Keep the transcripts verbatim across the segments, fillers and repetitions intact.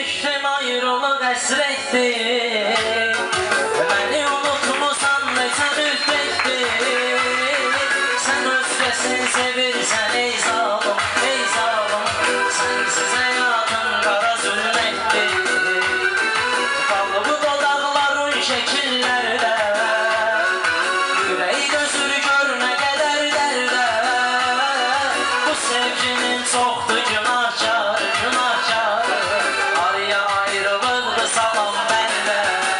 düştüm ayrılık esrekti. Beni unutmusan ne tesadüfekti. Sen özgesin sevirsen ey zalim, ey zalim. Sensiz hayatım kara zulmetti. Kaldı bu dodakların şekillerde. Yüreği gözür gör ne kadar derde. Bu sevginin çoktu günahkarı, günahkarı. Araya ayrılıktı salam bende.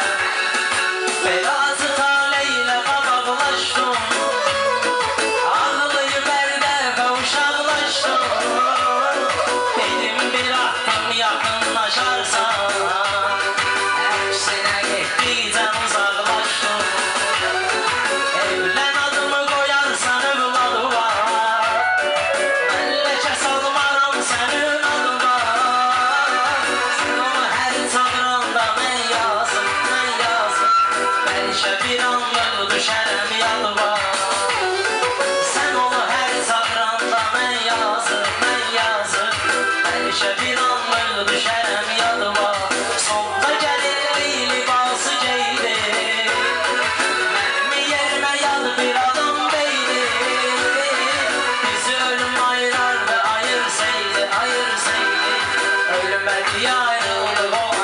Belası taleyle kabaklaştım. Ağlayıp elde kavuşaklaştım. Dedim bir ahtım yakınlaşarsan. Aksine gittikten uzaklaştım. Evlen adımı koyarsan evladıma. Ben leke salmaram senin adıma. Sen onu her çağıranda ben yazım, ben yazım. Belki bir anlık düşerim yalıma. Sen onu her çağıranda ben yazım, ben yazım. Belki bir anlık düşerim yalıma. Sonda gelir libası giydi. Benim yerime yalı bir adam beydi. Bizi ölüm ayırardı ayırsaydı, ayırsaydı. Ölüme diye ayrıldık o